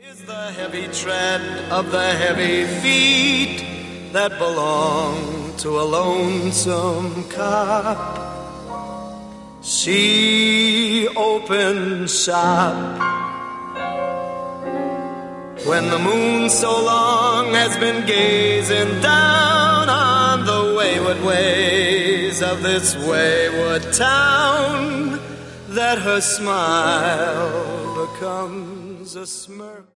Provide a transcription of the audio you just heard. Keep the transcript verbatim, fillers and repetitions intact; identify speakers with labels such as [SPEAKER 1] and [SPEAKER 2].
[SPEAKER 1] Is the heavy tread of the heavy feet that belong to a lonesome cop. She opens shop when the moon so long has been gazing down on the wayward ways of this wayward town, that her smile becomes a smirk.